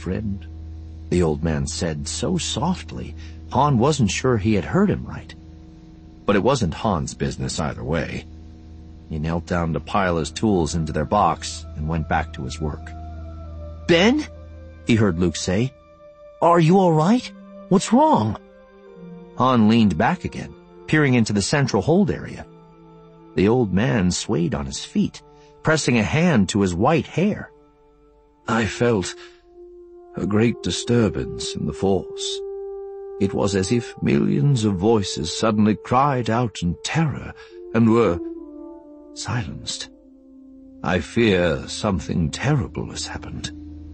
friend," the old man said so softly, Han wasn't sure he had heard him right. But it wasn't Han's business either way. He knelt down to pile his tools into their box and went back to his work. "Ben?" he heard Luke say. "Are you all right? What's wrong?" Han leaned back again, peering into the central hold area. The old man swayed on his feet, pressing a hand to his white hair. "I felt a great disturbance in the Force. It was as if millions of voices suddenly cried out in terror and were silenced. I fear something terrible has happened."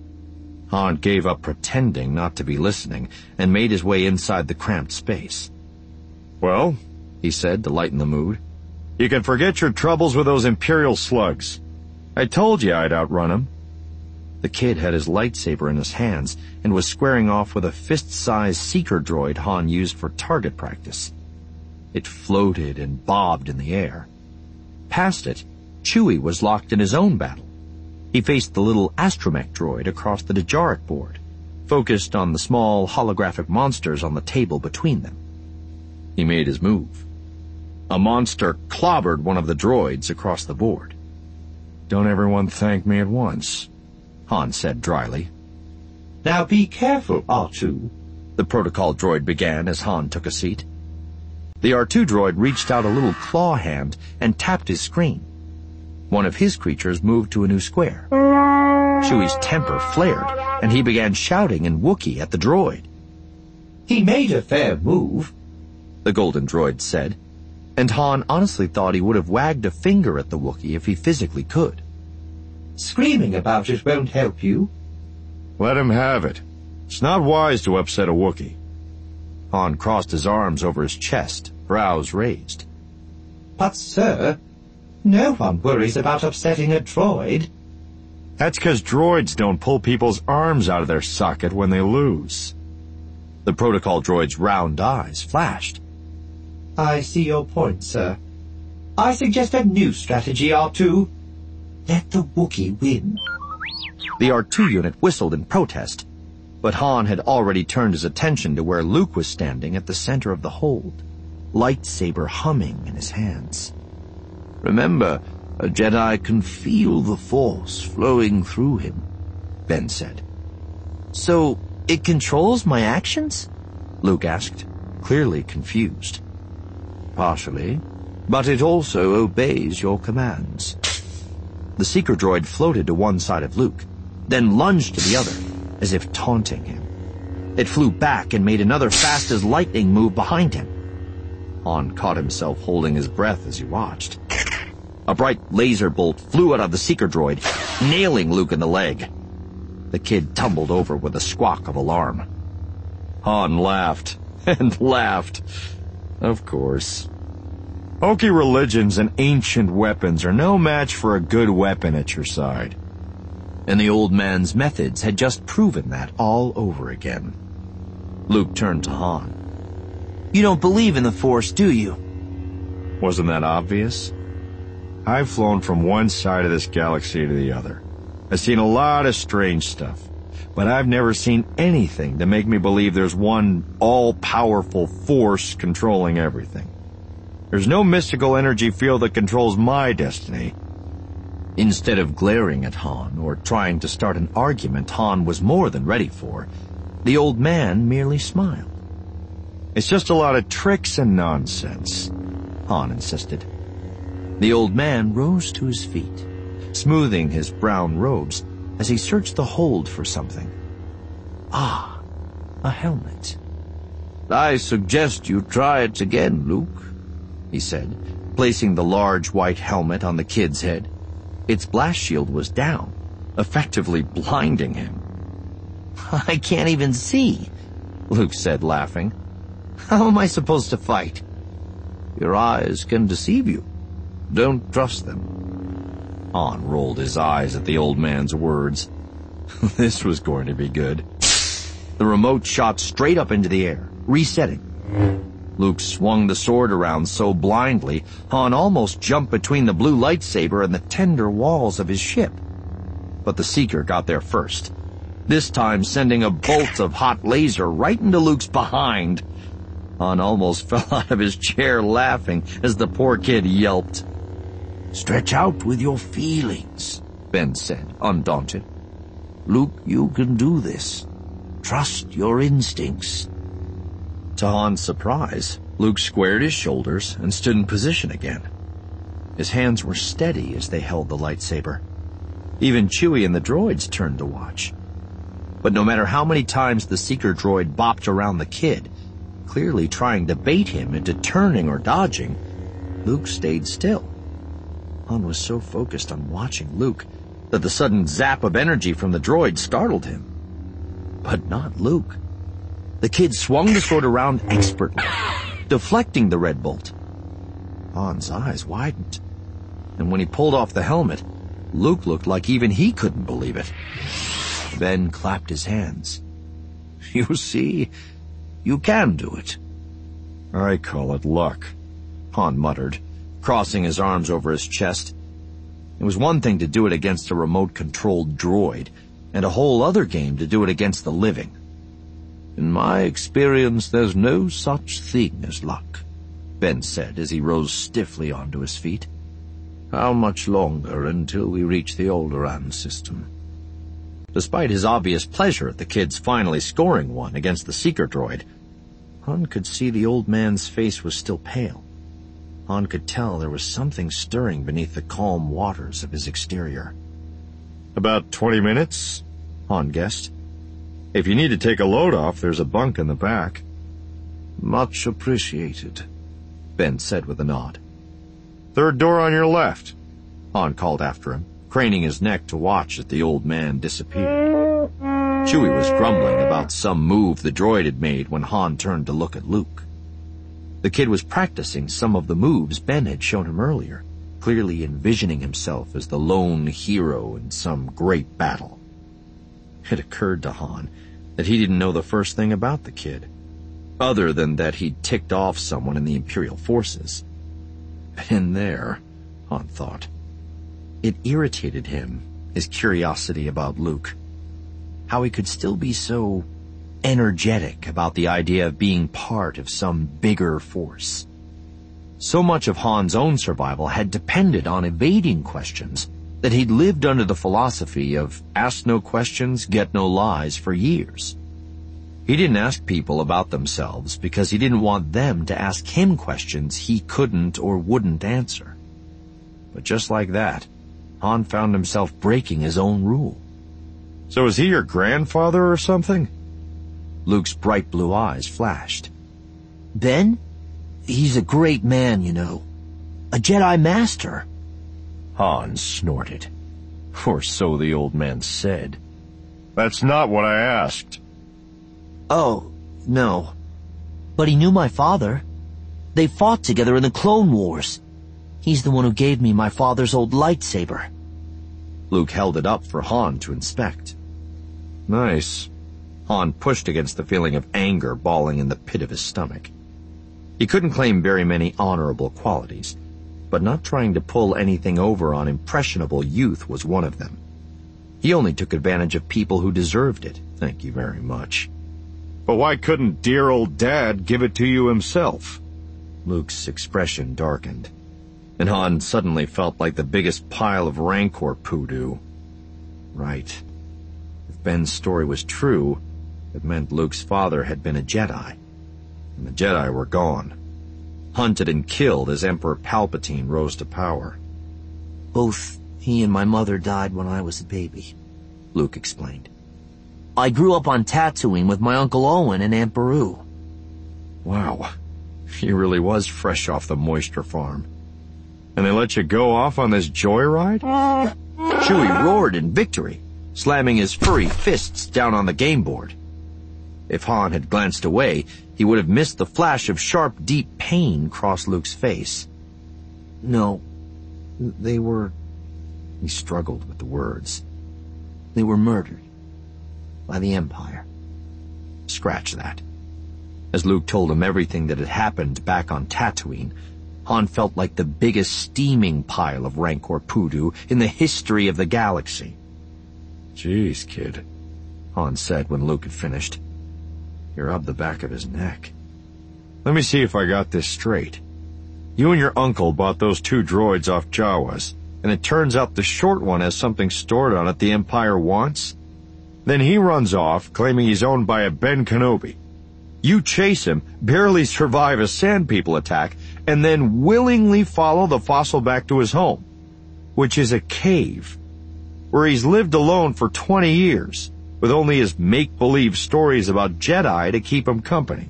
Han gave up pretending not to be listening and made his way inside the cramped space. "Well," he said to lighten the mood, "you can forget your troubles with those Imperial slugs. I told you I'd outrun them." The kid had his lightsaber in his hands and was squaring off with a fist-sized seeker droid Han used for target practice. It floated and bobbed in the air. Past it, Chewie was locked in his own battle. He faced the little astromech droid across the Dejarik board, focused on the small holographic monsters on the table between them. He made his move. A monster clobbered one of the droids across the board. "Don't everyone thank me at once," Han said dryly. "Now be careful, R2, the protocol droid began as Han took a seat. The R2 droid reached out a little claw hand and tapped his screen. One of his creatures moved to a new square. Chewie's temper flared, and he began shouting in Wookiee at the droid. "He made a fair move," the golden droid said, and Han honestly thought he would have wagged a finger at the Wookiee if he physically could. "Screaming about it won't help you." "Let him have it. It's not wise to upset a Wookiee." Han crossed his arms over his chest, brows raised. "But, sir, no one worries about upsetting a droid." "That's 'cause droids don't pull people's arms out of their socket when they lose." The protocol droid's round eyes flashed. "I see your point, sir. I suggest a new strategy, R2. Let the Wookiee win." The R2 unit whistled in protest, but Han had already turned his attention to where Luke was standing at the center of the hold, lightsaber humming in his hands. "Remember, a Jedi can feel the Force flowing through him," Ben said. "So it controls my actions?" Luke asked, clearly confused. "Partially, but it also obeys your commands." The seeker droid floated to one side of Luke, then lunged to the other, as if taunting him. It flew back and made another fast-as-lightning move behind him. Han caught himself holding his breath as he watched. A bright laser bolt flew out of the seeker droid, nailing Luke in the leg. The kid tumbled over with a squawk of alarm. Han laughed and laughed. Of course. Okie religions and ancient weapons are no match for a good weapon at your side. And the old man's methods had just proven that all over again. Luke turned to Han. "You don't believe in the Force, do you?" Wasn't that obvious? I've flown from one side of this galaxy to the other. I've seen a lot of strange stuff, but I've never seen anything to make me believe there's one all-powerful force controlling everything. There's no mystical energy field that controls my destiny. Instead of glaring at Han or trying to start an argument Han was more than ready for, the old man merely smiled. It's just a lot of tricks and nonsense, Han insisted. The old man rose to his feet, smoothing his brown robes as he searched the hold for something. Ah, a helmet. "I suggest you try it again, Luke," he said, placing the large white helmet on the kid's head. Its blast shield was down, effectively blinding him. "I can't even see," Luke said, laughing. "How am I supposed to fight?" "Your eyes can deceive you. Don't trust them." Han rolled his eyes at the old man's words. This was going to be good. The remote shot straight up into the air, resetting. Luke swung the sword around so blindly, Han almost jumped between the blue lightsaber and the tender walls of his ship. But the Seeker got there first. this time sending a bolt of hot laser right into Luke's behind. Han almost fell out of his chair laughing as the poor kid yelped. "Stretch out with your feelings," Ben said, undaunted. "Luke, you can do this. Trust your instincts." To Han's surprise, Luke squared his shoulders and stood in position again. His hands were steady as they held the lightsaber. Even Chewie and the droids turned to watch. But no matter how many times the seeker droid bopped around the kid, clearly trying to bait him into turning or dodging, Luke stayed still. Han was so focused on watching Luke that the sudden zap of energy from the droid startled him. But not Luke. The kid swung the sword around expertly, deflecting the red bolt. Han's eyes widened, and when he pulled off the helmet, Luke looked like even he couldn't believe it. Ben clapped his hands. "You see, you can do it." I call it luck, Han muttered, crossing his arms over his chest. It was one thing to do it against a remote-controlled droid, and a whole other game to do it against the living. "In my experience, there's no such thing as luck," Ben said as he rose stiffly onto his feet. "How much longer until we reach the Alderaan system?" Despite his obvious pleasure at the kids finally scoring one against the seeker droid, Han could see the old man's face was still pale. Han could tell there was something stirring beneath the calm waters of his exterior. About 20 minutes, Han guessed. If you need to take a load off, there's a bunk in the back. "Much appreciated," Ben said with a nod. Third door on your left, Han called after him, craning his neck to watch as the old man disappeared. Chewie was grumbling about some move the droid had made when Han turned to look at Luke. The kid was practicing some of the moves Ben had shown him earlier, clearly envisioning himself as the lone hero in some great battle. It occurred to Han that he didn't know the first thing about the kid, other than that he'd ticked off someone in the Imperial forces. And there, Han thought, it irritated him, his curiosity about Luke. How he could still be so energetic about the idea of being part of some bigger force. So much of Han's own survival had depended on evading questions that he'd lived under the philosophy of ask no questions, get no lies for years. He didn't ask people about themselves because he didn't want them to ask him questions he couldn't or wouldn't answer. But just like that, Han found himself breaking his own rule. So is he your grandfather or something? Luke's bright blue eyes flashed. "Ben? He's a great man, you know. A Jedi Master." Han snorted. Or so the old man said. That's not what I asked. "Oh, no. But he knew my father. They fought together in the Clone Wars. He's the one who gave me my father's old lightsaber." Luke held it up for Han to inspect. Nice. Han pushed against the feeling of anger balling in the pit of his stomach. He couldn't claim very many honorable qualities, but not trying to pull anything over on impressionable youth was one of them. He only took advantage of people who deserved it, thank you very much. But why couldn't dear old Dad give it to you himself? Luke's expression darkened, and Han suddenly felt like the biggest pile of Rancor poodoo. Right. If Ben's story was true, it meant Luke's father had been a Jedi, and the Jedi were gone. Hunted and killed as Emperor Palpatine rose to power. "Both he and my mother died when I was a baby," Luke explained. "I grew up on Tatooine with my Uncle Owen and Aunt Beru." Wow, he really was fresh off the moisture farm. And they let you go off on this joyride? Chewie roared in victory, slamming his furry fists down on the game board. If Han had glanced away, he would have missed the flash of sharp, deep pain cross Luke's face. "No, They were... He struggled with the words. they were murdered by the Empire." Scratch that. As Luke told him everything that had happened back on Tatooine, Han felt like the biggest steaming pile of Rancor poodoo in the history of the galaxy. Jeez, kid. Han said when Luke had finished. He rubbed the back of his neck. Let me see if I got this straight. You and your uncle bought those 2 droids off Jawas, and it turns out the short one has something stored on it the Empire wants? Then he runs off, claiming he's owned by a Ben Kenobi. You chase him, barely survive a Sand People attack, and then willingly follow the fossil back to his home, which is a cave, where he's lived alone for 20 years, with only his make-believe stories about Jedi to keep him company.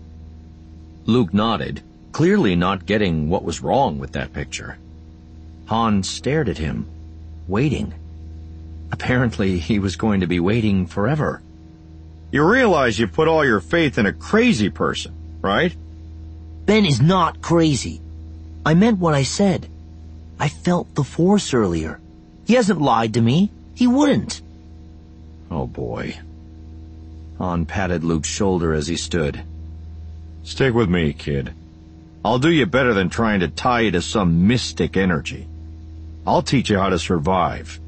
Luke nodded, clearly not getting what was wrong with that picture. Han stared at him, waiting. Apparently, he was going to be waiting forever. You realize you put all your faith in a crazy person, right? Ben is not crazy. I meant what I said. I felt the Force earlier. He hasn't lied to me. He wouldn't. Oh boy. Han patted Luke's shoulder as he stood. Stick with me, kid. I'll do you better than trying to tie you to some mystic energy. I'll teach you how to survive.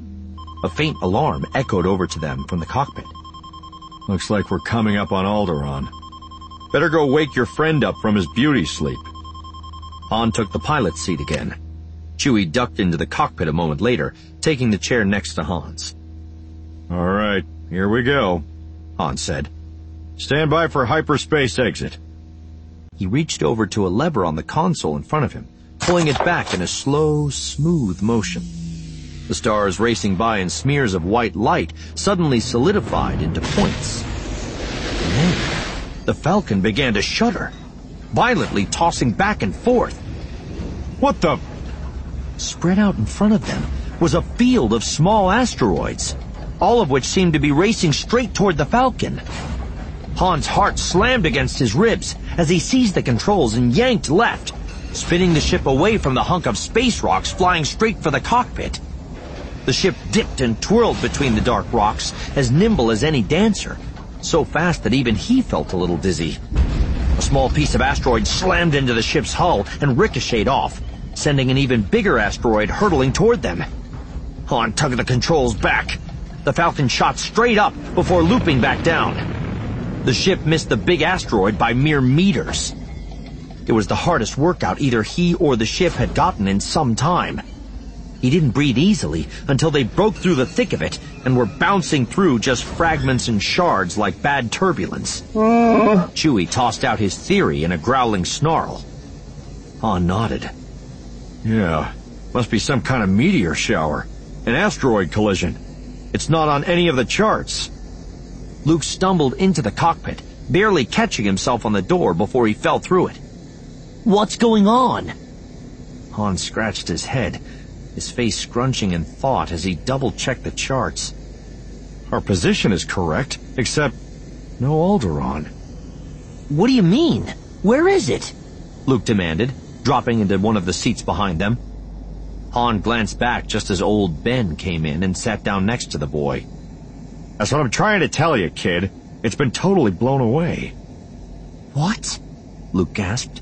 A faint alarm echoed over to them from the cockpit. Looks like we're coming up on Alderaan. Better go wake your friend up from his beauty sleep. Han took the pilot's seat again. Chewie ducked into the cockpit a moment later, taking the chair next to Han's. All right, here we go, Han said. Stand by for hyperspace exit. He reached over to a lever on the console in front of him, pulling it back in a slow, smooth motion. The stars racing by in smears of white light suddenly solidified into points. And then the Falcon began to shudder, violently tossing back and forth. What the? Spread out in front of them was a field of small asteroids, all of which seemed to be racing straight toward the Falcon. Han's heart slammed against his ribs as he seized the controls and yanked left, spinning the ship away from the hunk of space rocks flying straight for the cockpit. The ship dipped and twirled between the dark rocks, as nimble as any dancer, so fast that even he felt a little dizzy. A small piece of asteroid slammed into the ship's hull and ricocheted off, sending an even bigger asteroid hurtling toward them. Han tugged the controls back. The Falcon shot straight up before looping back down. The ship missed the big asteroid by mere meters. It was the hardest workout either he or the ship had gotten in some time. He didn't breathe easily until they broke through the thick of it and were bouncing through just fragments and shards like bad turbulence. Chewie tossed out his theory in a growling snarl. Han nodded. Yeah, must be some kind of meteor shower. An asteroid collision. It's not on any of the charts. Luke stumbled into the cockpit, barely catching himself on the door before he fell through it. What's going on? Han scratched his head, his face scrunching in thought as he double-checked the charts. Our position is correct, except no Alderaan. What do you mean? Where is it? Luke demanded, dropping into one of the seats behind them. Han glanced back just as old Ben came in and sat down next to the boy. That's what I'm trying to tell you, kid. It's been totally blown away. What? Luke gasped.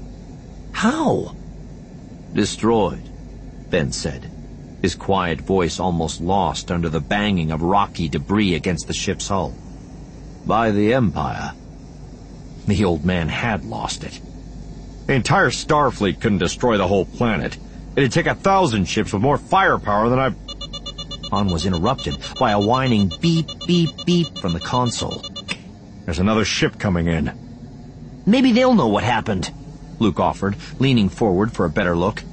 How? Destroyed, Ben said, his quiet voice almost lost under the banging of rocky debris against the ship's hull. By the Empire. The old man had lost it. The entire Starfleet couldn't destroy the whole planet. It'd take 1,000 ships with more firepower than I've... Han was interrupted by a whining beep, beep, beep from the console. There's another ship coming in. Maybe they'll know what happened, Luke offered, leaning forward for a better look.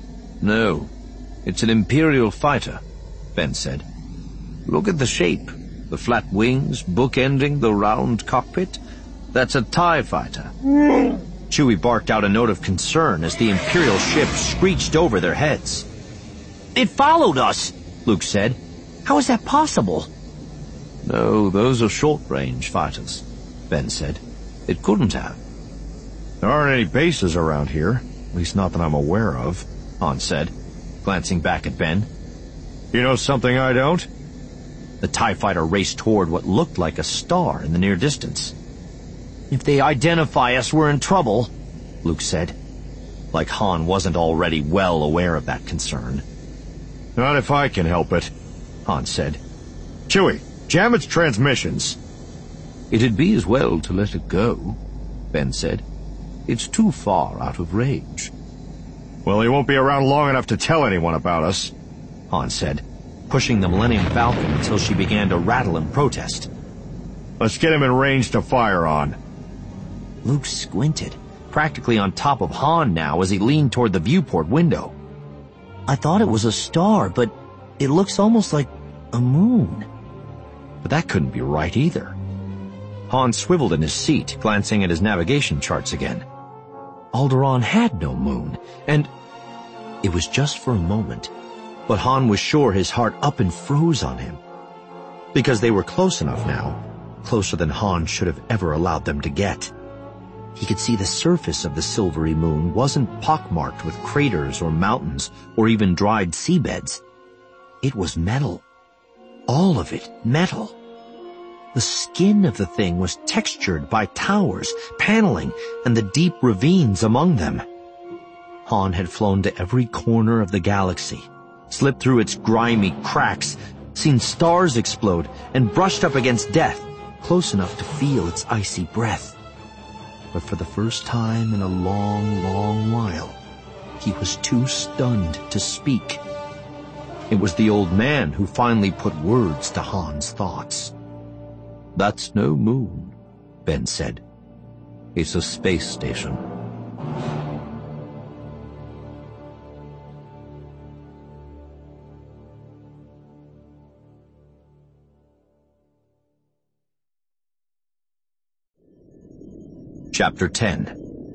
No, it's an Imperial fighter, Ben said. Look at the shape, the flat wings bookending the round cockpit. That's a TIE fighter. Chewie barked out a note of concern as the Imperial ship screeched over their heads. It followed us, Luke said. How is that possible? No, those are short-range fighters, Ben said. It couldn't have. There aren't any bases around here, at least not that I'm aware of, Han said, glancing back at Ben. You know something I don't? The TIE fighter raced toward what looked like a star in the near distance. If they identify us, we're in trouble, Luke said, like Han wasn't already well aware of that concern. Not if I can help it, Han said. Chewie, jam its transmissions. It'd be as well to let it go, Ben said. It's too far out of range. Well, he won't be around long enough to tell anyone about us, Han said, pushing the Millennium Falcon until she began to rattle in protest. Let's get him in range to fire on. Luke squinted, practically on top of Han now as he leaned toward the viewport window. I thought it was a star, but it looks almost like a moon. But that couldn't be right either. Han swiveled in his seat, glancing at his navigation charts again. Alderaan had no moon, and it was just for a moment, but Han was sure his heart up and froze on him. Because they were close enough now, closer than Han should have ever allowed them to get. He could see the surface of the silvery moon wasn't pockmarked with craters or mountains or even dried seabeds. It was metal. All of it metal. The skin of the thing was textured by towers, paneling, and the deep ravines among them. Han had flown to every corner of the galaxy, slipped through its grimy cracks, seen stars explode, and brushed up against death, close enough to feel its icy breath. But for the first time in a long, long while, he was too stunned to speak. It was the old man who finally put words to Han's thoughts. That's no moon, Ben said. It's a space station. Chapter 10.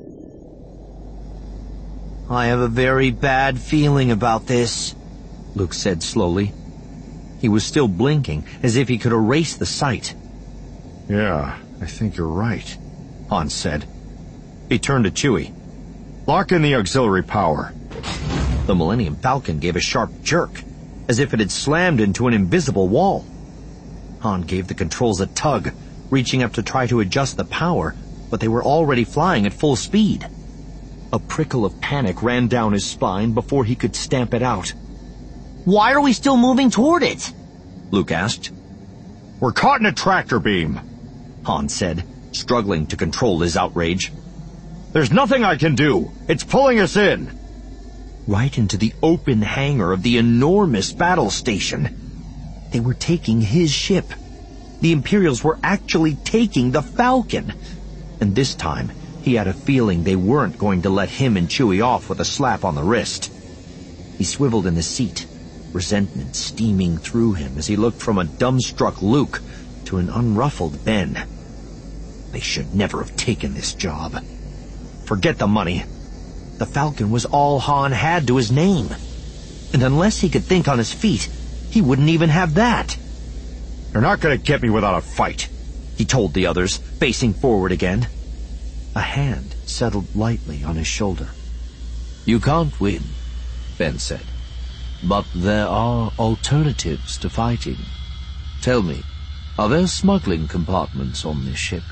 I have a very bad feeling about this, Luke said slowly. He was still blinking, as if he could erase the sight. Yeah, I think you're right, Han said. He turned to Chewie. Lock in the auxiliary power. The Millennium Falcon gave a sharp jerk, as if it had slammed into an invisible wall. Han gave the controls a tug, reaching up to try to adjust the power, but they were already flying at full speed. A prickle of panic ran down his spine before he could stamp it out. Why are we still moving toward it? Luke asked. We're caught in a tractor beam, Han said, struggling to control his outrage. There's nothing I can do. It's pulling us in. Right into the open hangar of the enormous battle station. They were taking his ship. The Imperials were actually taking the Falcon. And this time, he had a feeling they weren't going to let him and Chewie off with a slap on the wrist. He swiveled in the seat, resentment steaming through him as he looked from a dumbstruck Luke to an unruffled Ben. They should never have taken this job. Forget the money. The Falcon was all Han had to his name. And unless he could think on his feet, he wouldn't even have that. You're not going to get me without a fight, he told the others, facing forward again. A hand settled lightly on his shoulder. You can't win, Ben said. But there are alternatives to fighting. Tell me, are there smuggling compartments on this ship?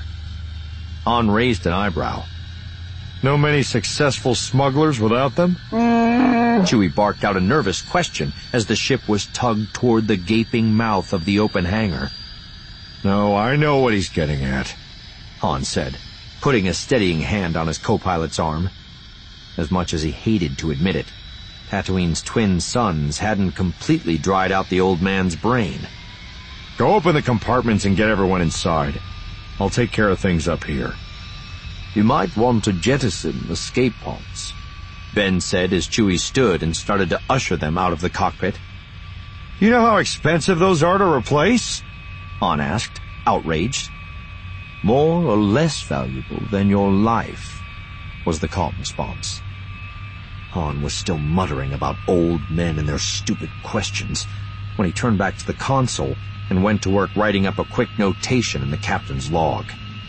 Han raised an eyebrow. No many successful smugglers without them? Chewie barked out a nervous question as the ship was tugged toward the gaping mouth of the open hangar. No, I know what he's getting at, Han said, putting a steadying hand on his co-pilot's arm. As much as he hated to admit it, Tatooine's twin sons hadn't completely dried out the old man's brain. Go open the compartments and get everyone inside. I'll take care of things up here. You might want to jettison escape pods, Ben said as Chewie stood and started to usher them out of the cockpit. You know how expensive those are to replace? Han asked, outraged. More or less valuable than your life, was the calm response. Han was still muttering about old men and their stupid questions when he turned back to the console and went to work writing up a quick notation in the captain's log.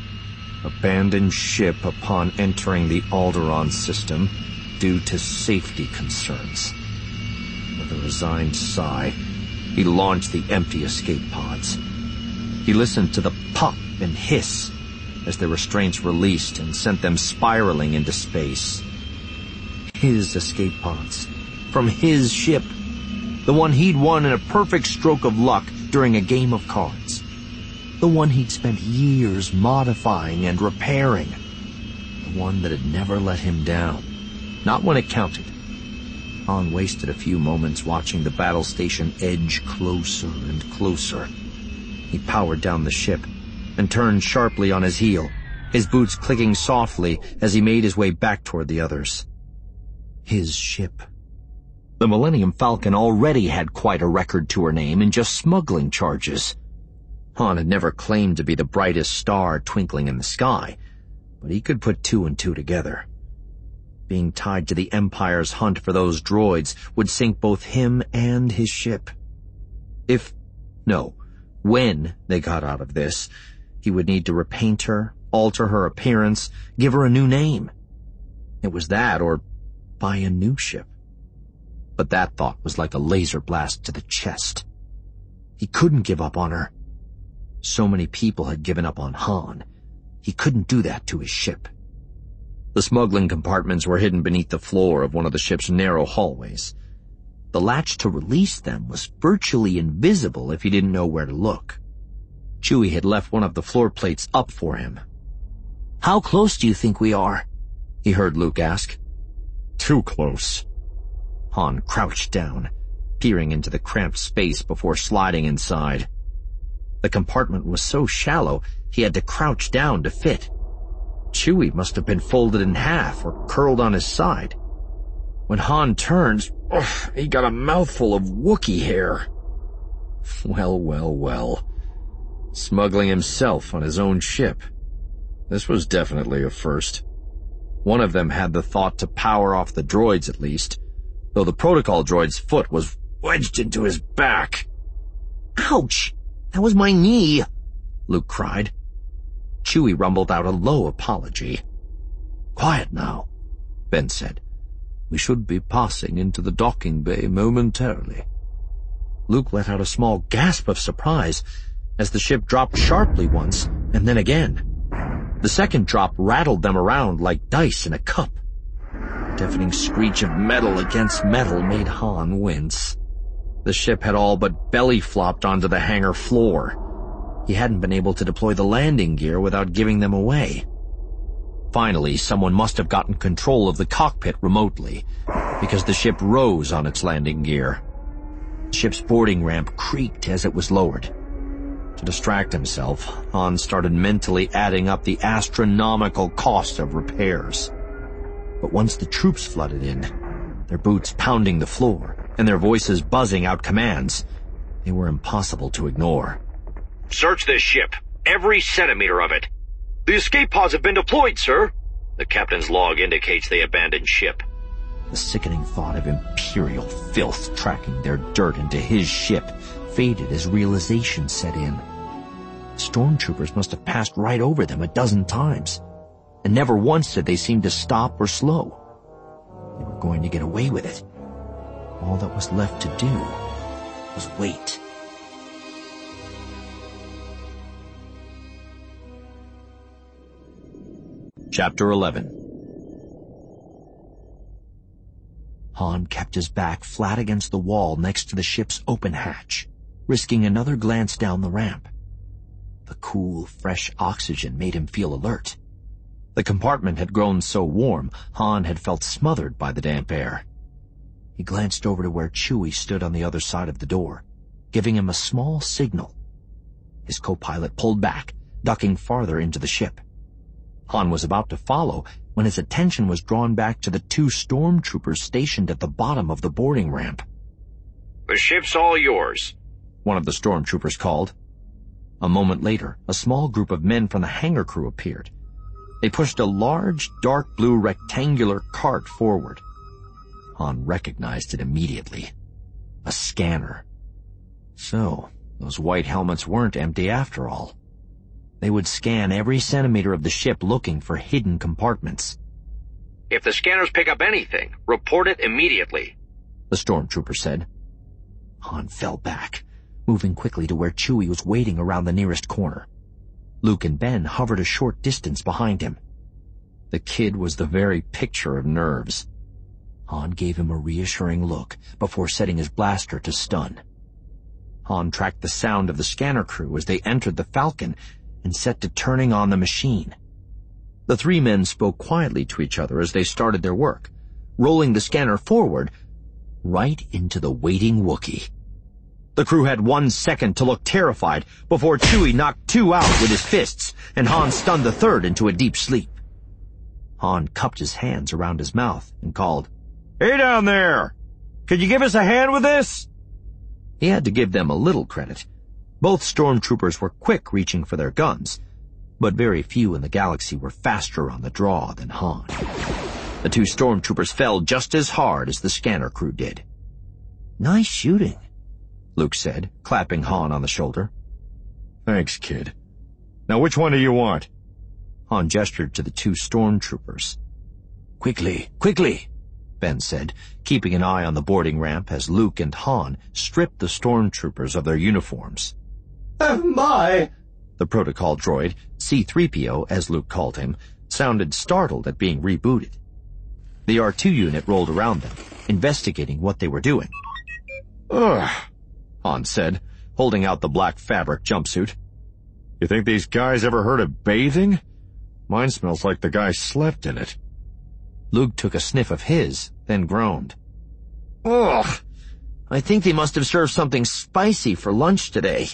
Abandoned ship upon entering the Alderaan system due to safety concerns. With a resigned sigh, he launched the empty escape pods. He listened to the pop and hiss as the restraints released and sent them spiraling into space. His escape pods, from his ship, the one he'd won in a perfect stroke of luck during a game of cards. The one he'd spent years modifying and repairing. The one that had never let him down. Not when it counted. Han wasted a few moments watching the battle station edge closer and closer. He powered down the ship and turned sharply on his heel, his boots clicking softly as he made his way back toward the others. His ship. The Millennium Falcon already had quite a record to her name in just smuggling charges. Han had never claimed to be the brightest star twinkling in the sky, but he could put two and two together. Being tied to the Empire's hunt for those droids would sink both him and his ship. When they got out of this, he would need to repaint her, alter her appearance, give her a new name. It was that or buy a new ship. But that thought was like a laser blast to the chest. He couldn't give up on her. So many people had given up on Han. He couldn't do that to his ship. The smuggling compartments were hidden beneath the floor of one of the ship's narrow hallways. The latch to release them was virtually invisible if he didn't know where to look. Chewie had left one of the floor plates up for him. "How close do you think we are?" he heard Luke ask. Too close. Han crouched down, peering into the cramped space before sliding inside. The compartment was so shallow he had to crouch down to fit. Chewie must have been folded in half or curled on his side. When Han turned, he got a mouthful of Wookiee hair. Well. Smuggling himself on his own ship. This was definitely a first. One of them had the thought to power off the droids at least, though the protocol droid's foot was wedged into his back. "Ouch! That was my knee!" Luke cried. Chewie rumbled out a low apology. "Quiet now," Ben said. "We should be passing into the docking bay momentarily." Luke let out a small gasp of surprise as the ship dropped sharply once and then again. The second drop rattled them around like dice in a cup. The deafening screech of metal against metal made Han wince. The ship had all but belly flopped onto the hangar floor. He hadn't been able to deploy the landing gear without giving them away. Finally, someone must have gotten control of the cockpit remotely, because the ship rose on its landing gear. The ship's boarding ramp creaked as it was lowered. To distract himself, Han started mentally adding up the astronomical cost of repairs. But once the troops flooded in, their boots pounding the floor and their voices buzzing out commands, they were impossible to ignore. "Search this ship, every centimeter of it. The escape pods have been deployed, sir. The captain's log indicates they abandoned ship." The sickening thought of Imperial filth tracking their dirt into his ship faded as realization set in. Stormtroopers must have passed right over them a dozen times, and never once did they seem to stop or slow. They were going to get away with it. All that was left to do was wait. Chapter 11. Han kept his back flat against the wall next to the ship's open hatch, risking another glance down the ramp. The cool, fresh oxygen made him feel alert. The compartment had grown so warm, Han had felt smothered by the damp air. He glanced over to where Chewie stood on the other side of the door, giving him a small signal. His co-pilot pulled back, ducking farther into the ship. Han was about to follow when his attention was drawn back to the two stormtroopers stationed at the bottom of the boarding ramp. "The ship's all yours," one of the stormtroopers called. A moment later, a small group of men from the hangar crew appeared. They pushed a large, dark blue rectangular cart forward. Han recognized it immediately. A scanner. So, those white helmets weren't empty after all. They would scan every centimeter of the ship looking for hidden compartments. "If the scanners pick up anything, report it immediately," the stormtrooper said. Han fell back, moving quickly to where Chewie was waiting around the nearest corner. Luke and Ben hovered a short distance behind him. The kid was the very picture of nerves. Han gave him a reassuring look before setting his blaster to stun. Han tracked the sound of the scanner crew as they entered the Falcon and set to turning on the machine. The three men spoke quietly to each other as they started their work, rolling the scanner forward, right into the waiting Wookiee. The crew had 1 second to look terrified before Chewie knocked 2 out with his fists, and Han stunned the third into a deep sleep. Han cupped his hands around his mouth and called, "Hey down there! Could you give us a hand with this?" He had to give them a little credit. Both stormtroopers were quick reaching for their guns, but very few in the galaxy were faster on the draw than Han. The 2 stormtroopers fell just as hard as the scanner crew did. "Nice shooting," Luke said, clapping Han on the shoulder. "Thanks, kid. Now which one do you want?" Han gestured to the 2 stormtroopers. "Quickly, quickly," Ben said, keeping an eye on the boarding ramp as Luke and Han stripped the stormtroopers of their uniforms. "Oh my!" The protocol droid, C-3PO as Luke called him, sounded startled at being rebooted. The R2 unit rolled around them, investigating what they were doing. "Ugh," Han said, holding out the black fabric jumpsuit. "You think these guys ever heard of bathing? Mine smells like the guy slept in it." Luke took a sniff of his, then groaned. "Ugh! I think they must have served something spicy for lunch today."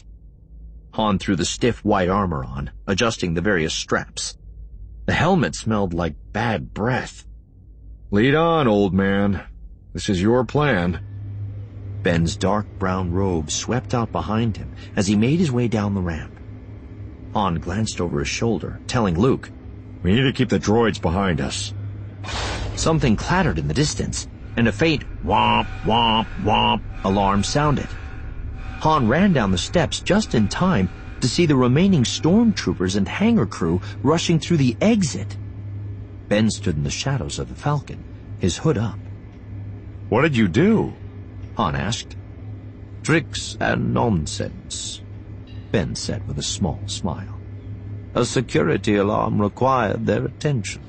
Han threw the stiff white armor on, adjusting the various straps. The helmet smelled like bad breath. Lead on, old man. This is your plan." Ben's dark brown robe swept out behind him as he made his way down the ramp. Han glanced over his shoulder, telling Luke, "We need to keep the droids behind us." Something clattered in the distance, and a faint womp, womp, womp alarm sounded. Han ran down the steps just in time to see the remaining stormtroopers and hangar crew rushing through the exit. Ben stood in the shadows of the Falcon, his hood up. "What did you do?" Han asked. "Tricks and nonsense," Ben said with a small smile. "A security alarm required their attention."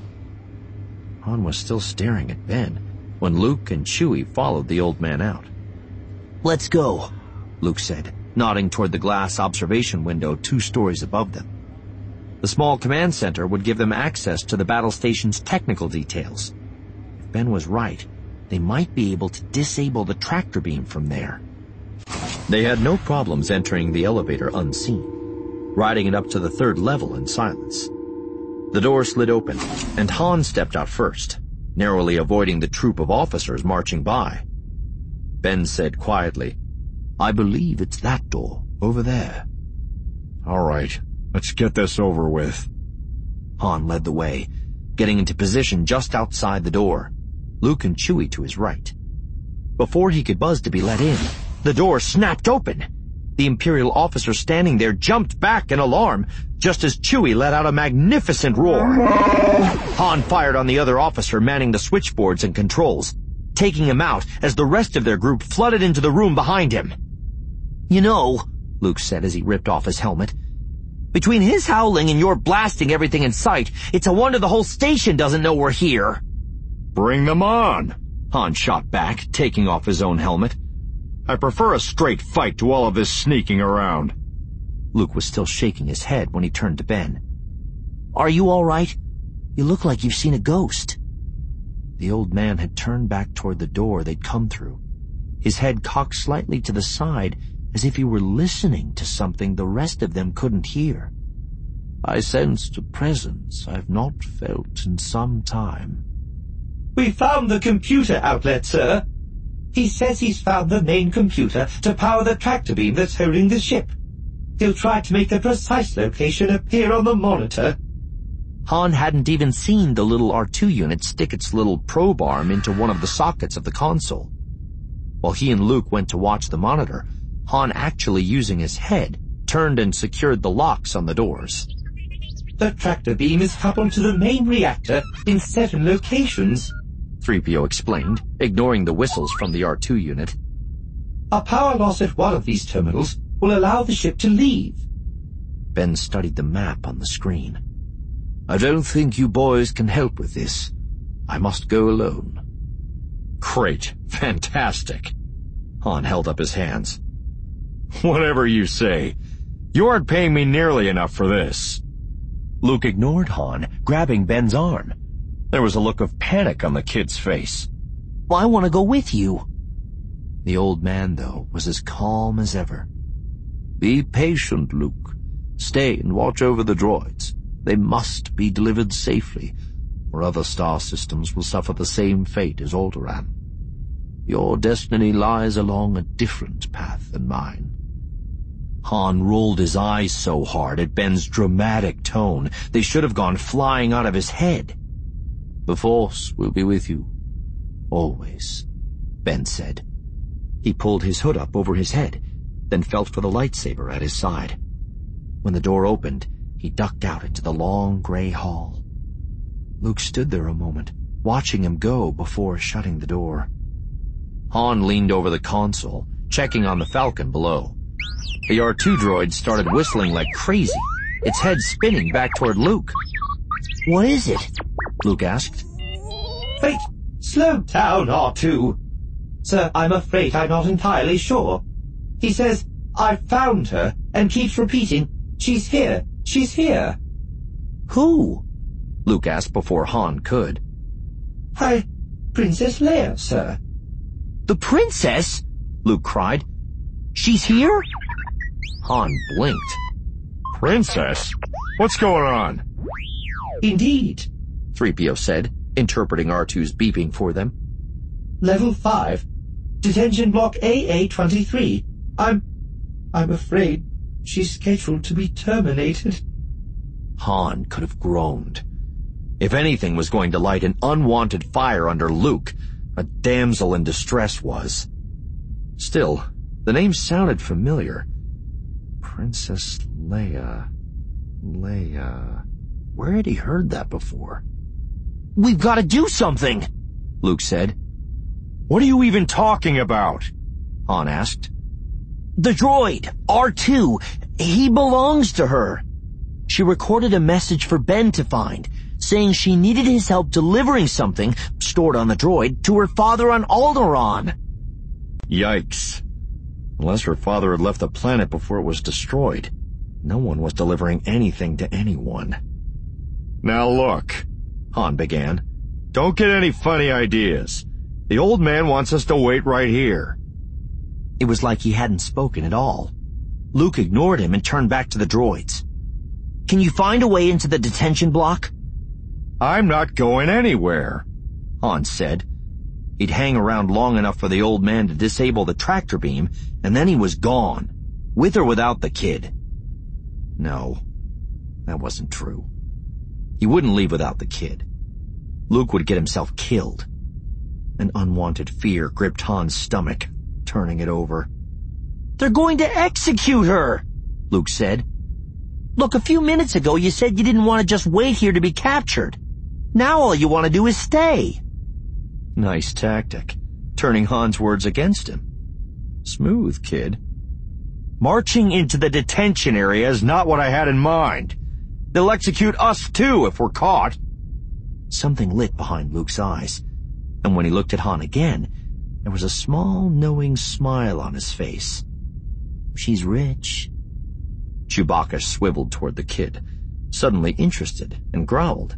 Han was still staring at Ben when Luke and Chewie followed the old man out. "Let's go," Luke said, nodding toward the glass observation window 2 stories above them. The small command center would give them access to the battle station's technical details. If Ben was right, they might be able to disable the tractor beam from there. They had no problems entering the elevator unseen, riding it up to the 3rd level in silence. The door slid open, and Han stepped out first, narrowly avoiding the troop of officers marching by. Ben said quietly, "I believe it's that door, over there." "All right, let's get this over with." Han led the way, getting into position just outside the door, Luke and Chewie to his right. Before he could buzz to be let in, the door snapped open. The Imperial officer standing there jumped back in alarm, just as Chewie let out a magnificent roar. Han fired on the other officer manning the switchboards and controls, taking him out as the rest of their group flooded into the room behind him. "You know," Luke said as he ripped off his helmet, "between his howling and your blasting everything in sight, it's a wonder the whole station doesn't know we're here." "Bring them on," Han shot back, taking off his own helmet. "I prefer a straight fight to all of this sneaking around." Luke was still shaking his head when he turned to Ben. "Are you all right? You look like you've seen a ghost." The old man had turned back toward the door they'd come through, his head cocked slightly to the side as if he were listening to something the rest of them couldn't hear. "I sensed a presence I've not felt in some time." "We found the computer outlet, sir. He says he's found the main computer to power the tractor beam that's holding the ship. He'll try to make the precise location appear on the monitor." Han hadn't even seen the little R2 unit stick its little probe arm into one of the sockets of the console. While he and Luke went to watch the monitor, Han, actually using his head, turned and secured the locks on the doors. "The tractor beam is coupled to the main reactor in 7 locations," 3PO explained, ignoring the whistles from the R2 unit. "A power loss at one of these terminals will allow the ship to leave." Ben studied the map on the screen. "I don't think you boys can help with this. I must go alone." "Great. Fantastic." Han held up his hands. Whatever you say. You aren't paying me nearly enough for this. Luke ignored Han, grabbing Ben's arm. There was a look of panic on the kid's face. I want to go with you. The old man, though, was as calm as ever. Be patient, Luke. Stay and watch over the droids. They must be delivered safely, or other star systems will suffer the same fate as Alderaan. Your destiny lies along a different path than mine. Han rolled his eyes so hard at Ben's dramatic tone, they should have gone flying out of his head. The Force will be with you. Always, Ben said. He pulled his hood up over his head, then felt for the lightsaber at his side. When the door opened, he ducked out into the long gray hall. Luke stood there a moment, watching him go before shutting the door. Han leaned over the console, checking on the Falcon below. The R2 droid started whistling like crazy, its head spinning back toward Luke. What is it? Luke asked. Wait, slow down, R2. Sir, I'm afraid I'm not entirely sure. He says, I found her, and keeps repeating, she's here, she's here. Who? Luke asked before Han could. Why, Princess Leia, sir. The princess? Luke cried. She's here? Han blinked. Princess? What's going on? Indeed. 3PO said, interpreting R2's beeping for them. Level 5. Detention block AA-23. I'm afraid she's scheduled to be terminated. Han could have groaned. If anything was going to light an unwanted fire under Luke, a damsel in distress was. Still, the name sounded familiar. Princess Leia. Where had he heard that before? We've got to do something, Luke said. What are you even talking about? Han asked. The droid, R2, he belongs to her. She recorded a message for Ben to find, saying she needed his help delivering something, stored on the droid, to her father on Alderaan. Yikes. Unless her father had left the planet before it was destroyed, no one was delivering anything to anyone. Now look, Han began. Don't get any funny ideas. The old man wants us to wait right here. It was like he hadn't spoken at all. Luke ignored him and turned back to the droids. Can you find a way into the detention block? I'm not going anywhere, Han said. He'd hang around long enough for the old man to disable the tractor beam, and then he was gone, with or without the kid. No, that wasn't true. He wouldn't leave without the kid. Luke would get himself killed. An unwanted fear gripped Han's stomach, turning it over. They're going to execute her, Luke said. Look, a few minutes ago you said you didn't want to just wait here to be captured. Now all you want to do is stay. Nice tactic, turning Han's words against him. Smooth, kid. Marching into the detention area is not what I had in mind. They'll execute us too if we're caught. Something lit behind Luke's eyes, and when he looked at Han again, there was a small, knowing smile on his face. She's rich. Chewbacca swiveled toward the kid, suddenly interested, and growled.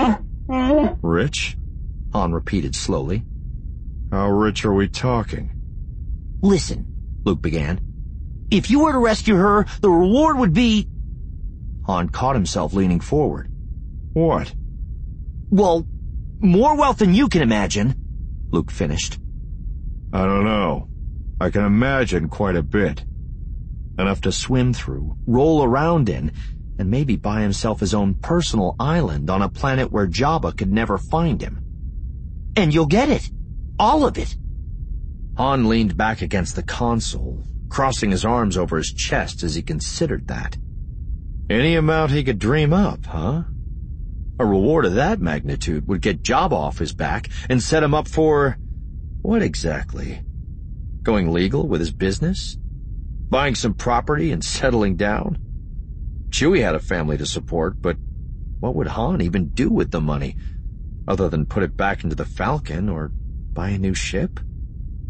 Rich? Han repeated slowly. How rich are we talking? Listen, Luke began. If you were to rescue her, the reward would be... Han caught himself leaning forward. What? Well, more wealth than you can imagine, Luke finished. I don't know. I can imagine quite a bit. Enough to swim through, roll around in, and maybe buy himself his own personal island on a planet where Jabba could never find him. And you'll get it. All of it. Han leaned back against the console, crossing his arms over his chest as he considered that. Any amount he could dream up, huh? A reward of that magnitude would get Jabba off his back and set him up for... what exactly? Going legal with his business? Buying some property and settling down? Chewie had a family to support, but what would Han even do with the money, other than put it back into the Falcon or buy a new ship?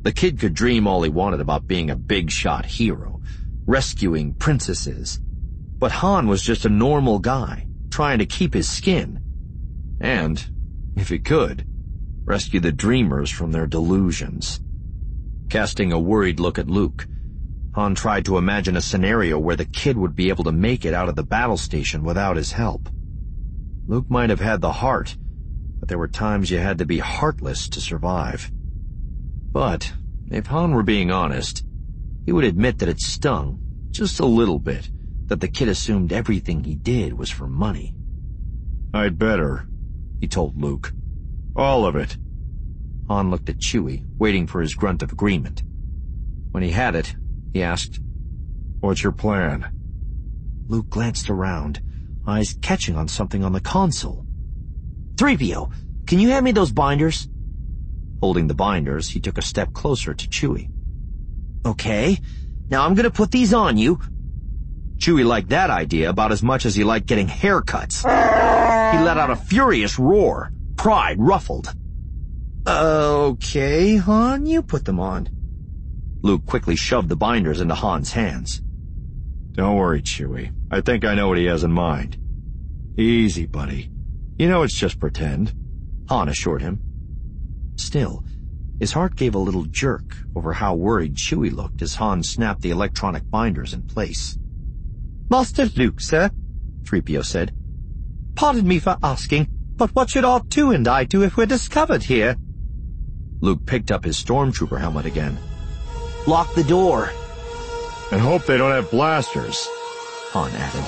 The kid could dream all he wanted about being a big-shot hero, rescuing princesses. But Han was just a normal guy, trying to keep his skin. And, if he could, rescue the dreamers from their delusions. Casting a worried look at Luke, Han tried to imagine a scenario where the kid would be able to make it out of the battle station without his help. Luke might have had the heart, but there were times you had to be heartless to survive. But, if Han were being honest, he would admit that it stung, just a little bit, that the kid assumed everything he did was for money. "I'd better," he told Luke. "All of it." Han looked at Chewie, waiting for his grunt of agreement. When he had it, he asked, "What's your plan?" Luke glanced around, eyes catching on something on the console. "3PO, can you hand me those binders?" Holding the binders, he took a step closer to Chewie. "Okay, now I'm gonna put these on you." Chewie liked that idea about as much as he liked getting haircuts. He let out a furious roar, pride ruffled. "Okay, Han, you put them on." Luke quickly shoved the binders into Han's hands. "Don't worry, Chewie. I think I know what he has in mind." "Easy, buddy. You know it's just pretend," Han assured him. Still, his heart gave a little jerk over how worried Chewie looked as Han snapped the electronic binders in place. "Master Luke, sir," 3PO said. "Pardon me for asking, but what should R2 and I do if we're discovered here?" Luke picked up his stormtrooper helmet again. "Lock the door." "And hope they don't have blasters," Han added.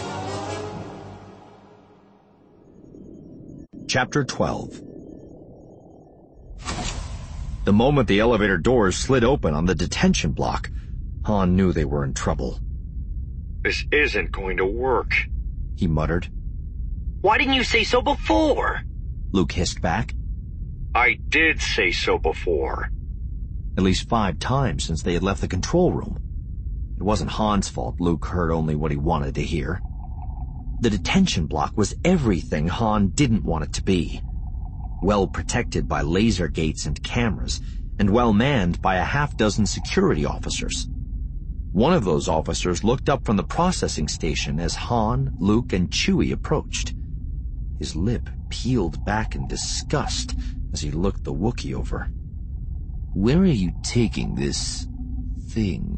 Chapter 12. The moment the elevator doors slid open on the detention block, Han knew they were in trouble. "This isn't going to work," he muttered. Why didn't you say so before? Luke hissed back. "I did say so before." At least 5 times since they had left the control room. It wasn't Han's fault Luke heard only what he wanted to hear. The detention block was everything Han didn't want it to be. Well protected by laser gates and cameras, and well manned by a half-dozen security officers. One of those officers looked up from the processing station as Han, Luke, and Chewie approached. His lip peeled back in disgust as he looked the Wookiee over. "Where are you taking this thing?"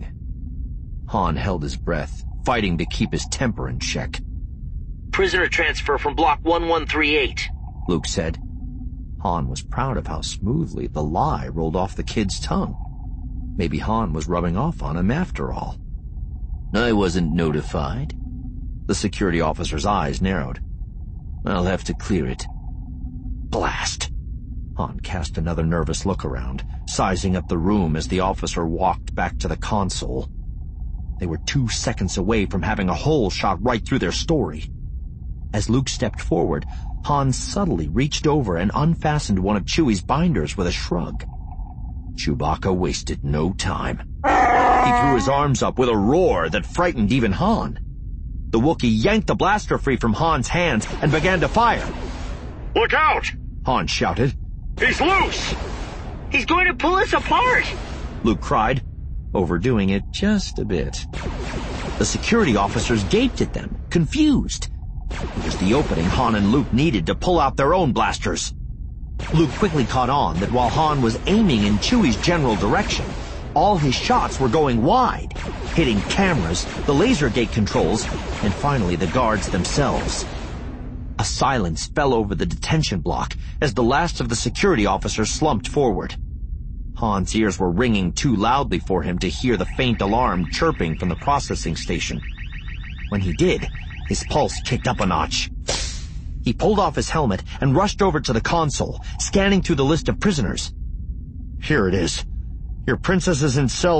Han held his breath, fighting to keep his temper in check. Prisoner transfer from Block 1138, Luke said. Han was proud of how smoothly the lie rolled off the kid's tongue. Maybe Han was rubbing off on him after all. "I wasn't notified." The security officer's eyes narrowed. "I'll have to clear it." Blast! Han cast another nervous look around, sizing up the room as the officer walked back to the console. They were 2 seconds away from having a hole shot right through their story. As Luke stepped forward, Han subtly reached over and unfastened one of Chewie's binders with a shrug. Chewbacca wasted no time. He threw his arms up with a roar that frightened even Han. The Wookiee yanked the blaster free from Han's hands and began to fire. "Look out!" Han shouted. "He's loose!" He's going to pull us apart! Luke cried, overdoing it just a bit. The security officers gaped at them, confused. It was the opening Han and Luke needed to pull out their own blasters. Luke quickly caught on that while Han was aiming in Chewie's general direction, all his shots were going wide, hitting cameras, the laser gate controls, and finally the guards themselves. A silence fell over the detention block as the last of the security officers slumped forward. Han's ears were ringing too loudly for him to hear the faint alarm chirping from the processing station. When he did, his pulse kicked up a notch. He pulled off his helmet and rushed over to the console, scanning through the list of prisoners. "Here it is. Your princess is in cell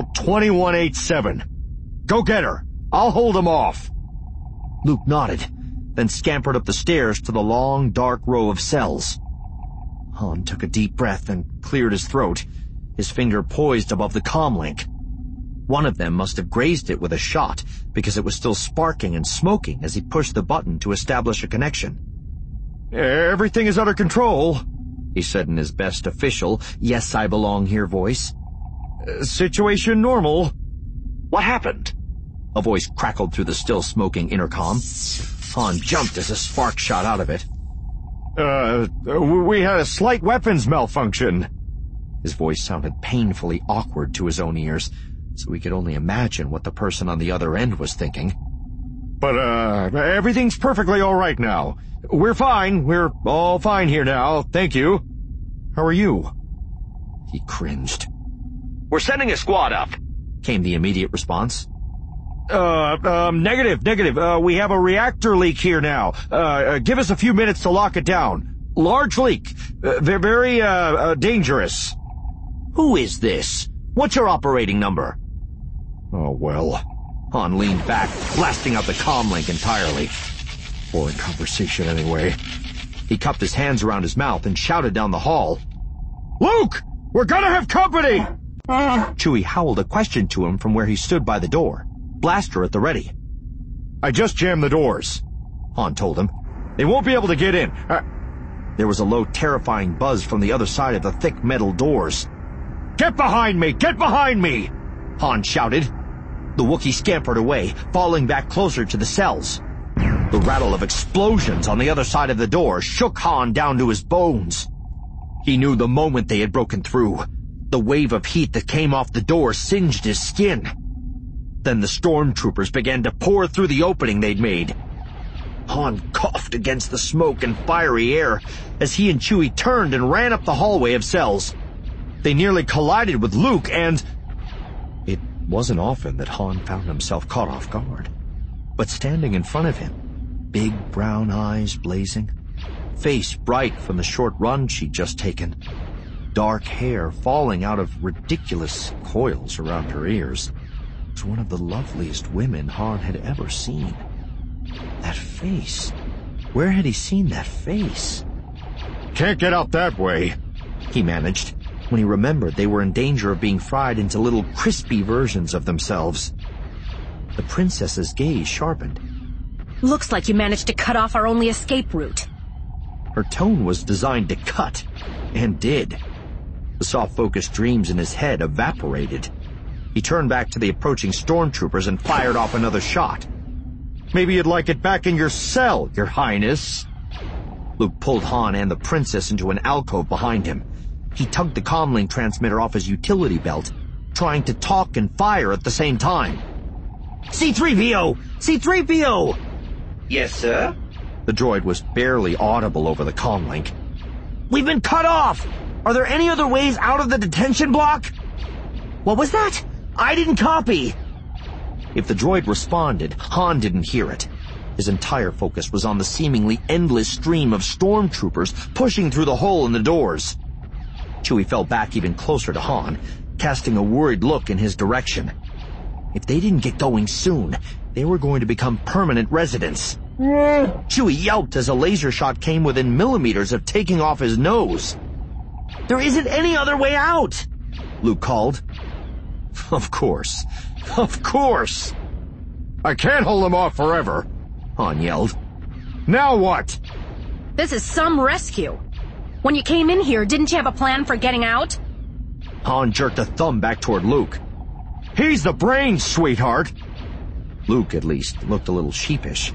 2187. Go get her. I'll hold him off." Luke nodded, then scampered up the stairs to the long, dark row of cells. Han took a deep breath and cleared his throat, his finger poised above the comlink. One of them must have grazed it with a shot because it was still sparking and smoking as he pushed the button to establish a connection. "Everything is under control," he said in his best official, yes-I-belong-here voice. Situation normal. What happened? A voice crackled through the still smoking intercom. Han jumped as a spark shot out of it. We had a slight weapons malfunction. His voice sounded painfully awkward to his own ears, so he could only imagine what the person on the other end was thinking. But, everything's perfectly all right now. We're fine. We're all fine here now. Thank you. How are you? He cringed. We're sending a squad up, came the immediate response. Negative. We have a reactor leak here now. Give us a few minutes to lock it down. Large leak. They're very, dangerous. Who is this? What's your operating number? Oh, well. Han leaned back, blasting out the comm link entirely. Boring conversation anyway. He cupped his hands around his mouth and shouted down the hall. Luke! We're gonna have company! Chewie howled a question to him from where he stood by the door, blaster at the ready. I just jammed the doors, Han told him. They won't be able to get in. There was a low, terrifying buzz from the other side of the thick metal doors. Get behind me! Get behind me! Han shouted. The Wookiee scampered away, falling back closer to the cells. The rattle of explosions on the other side of the door shook Han down to his bones. He knew the moment they had broken through. The wave of heat that came off the door singed his skin. Then the stormtroopers began to pour through the opening they'd made. Han coughed against the smoke and fiery air as he and Chewie turned and ran up the hallway of cells. They nearly collided with Luke, and it wasn't often that Han found himself caught off guard. But standing in front of him, big brown eyes blazing, face bright from the short run she'd just taken, dark hair falling out of ridiculous coils around her ears, was one of the loveliest women Han had ever seen. That face. Where had he seen that face? Can't get out that way, he managed, when he remembered they were in danger of being fried into little crispy versions of themselves. The princess's gaze sharpened. Looks like you managed to cut off our only escape route. Her tone was designed to cut, and did. The soft-focused dreams in his head evaporated. He turned back to the approaching stormtroopers and fired off another shot. Maybe you'd like it back in your cell, Your Highness. Luke pulled Han and the princess into an alcove behind him. He tugged the comlink transmitter off his utility belt, trying to talk and fire at the same time. C-3PO! C-3PO! Yes, sir? The droid was barely audible over the comlink. We've been cut off! Are there any other ways out of the detention block? What was that? I didn't copy! If the droid responded, Han didn't hear it. His entire focus was on the seemingly endless stream of stormtroopers pushing through the hole in the doors. Chewie fell back even closer to Han, casting a worried look in his direction. If they didn't get going soon, they were going to become permanent residents. Chewie yelped as a laser shot came within millimeters of taking off his nose. There isn't any other way out, Luke called. Of course. Of course! I can't hold them off forever, Han yelled. Now what? This is some rescue. When you came in here, didn't you have a plan for getting out? Han jerked a thumb back toward Luke. He's the brains, sweetheart. Luke, at least, looked a little sheepish.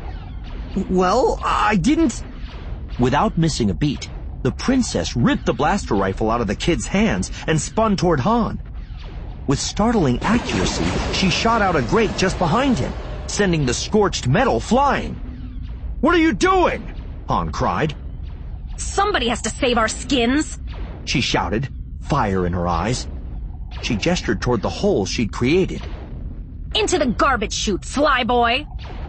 Well, I didn't... Without missing a beat, the princess ripped the blaster rifle out of the kid's hands and spun toward Han. With startling accuracy, she shot out a grate just behind him, sending the scorched metal flying. What are you doing? Han cried. Somebody has to save our skins, she shouted, fire in her eyes. She gestured toward the hole she'd created. Into the garbage chute, flyboy!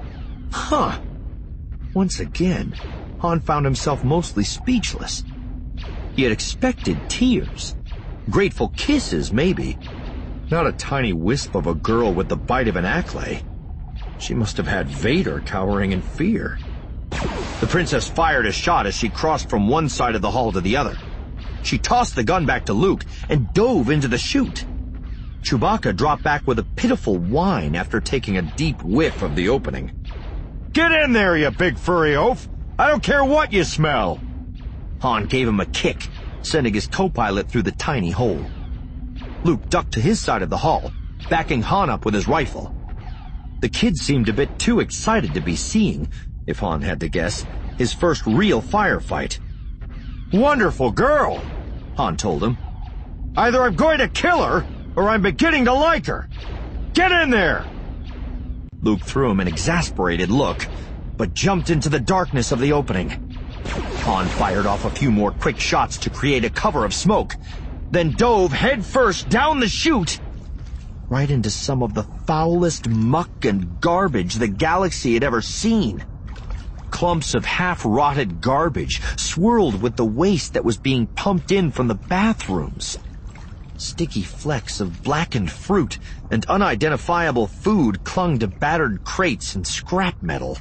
Huh. Once again, Han found himself mostly speechless. He had expected tears. Grateful kisses, maybe. Not a tiny wisp of a girl with the bite of an Acklay. She must have had Vader cowering in fear. The princess fired a shot as she crossed from one side of the hall to the other. She tossed the gun back to Luke and dove into the chute. Chewbacca dropped back with a pitiful whine after taking a deep whiff of the opening. Get in there, you big furry oaf! I don't care what you smell! Han gave him a kick, sending his co-pilot through the tiny hole. Luke ducked to his side of the hall, backing Han up with his rifle. The kid seemed a bit too excited to be seeing, if Han had to guess, his first real firefight. Wonderful girl, Han told him. Either I'm going to kill her, or I'm beginning to like her. Get in there! Luke threw him an exasperated look, but jumped into the darkness of the opening. Han fired off a few more quick shots to create a cover of smoke, then dove headfirst down the chute, right into some of the foulest muck and garbage the galaxy had ever seen. Clumps of half-rotted garbage swirled with the waste that was being pumped in from the bathrooms. Sticky flecks of blackened fruit and unidentifiable food clung to battered crates and scrap metal.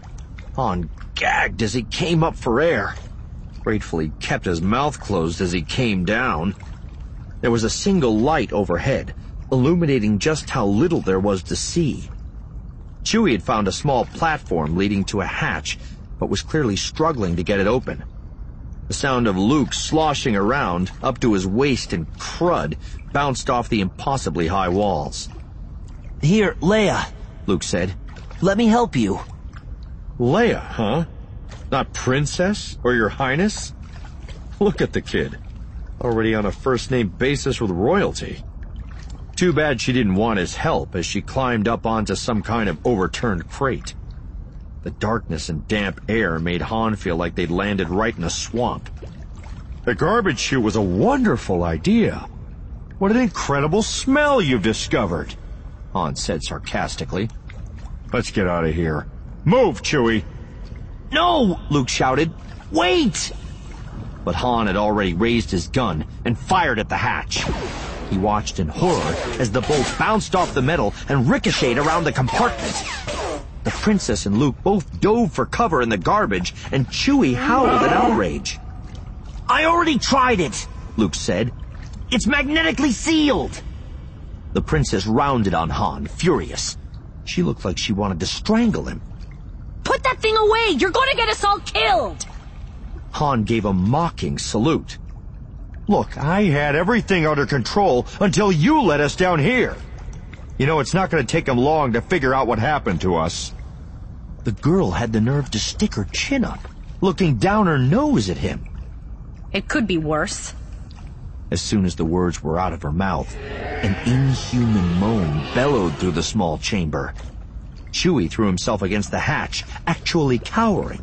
Han gagged as he came up for air. Gratefully kept his mouth closed as he came down. There was a single light overhead, illuminating just how little there was to see. Chewie had found a small platform leading to a hatch, but was clearly struggling to get it open. The sound of Luke sloshing around, up to his waist in crud, bounced off the impossibly high walls. "Here, Leia," Luke said. "Let me help you." Leia, huh? Not Princess or Your Highness? Look at the kid. Already on a first-name basis with royalty. Too bad she didn't want his help as she climbed up onto some kind of overturned crate. The darkness and damp air made Han feel like they'd landed right in a swamp. The garbage chute was a wonderful idea. What an incredible smell you've discovered, Han said sarcastically. Let's get out of here. Move, Chewie! "No!" Luke shouted. "Wait!" But Han had already raised his gun and fired at the hatch. He watched in horror as the bolt bounced off the metal and ricocheted around the compartment. The Princess and Luke both dove for cover in the garbage, and Chewie howled in outrage. "I already tried it," Luke said. "It's magnetically sealed." The Princess rounded on Han, furious. She looked like she wanted to strangle him. Put that thing away! You're gonna get us all killed! Han gave a mocking salute. Look, I had everything under control until you let us down here. You know, it's not going to take them long to figure out what happened to us. The girl had the nerve to stick her chin up, looking down her nose at him. It could be worse. As soon as the words were out of her mouth, an inhuman moan bellowed through the small chamber. Chewie threw himself against the hatch, actually cowering.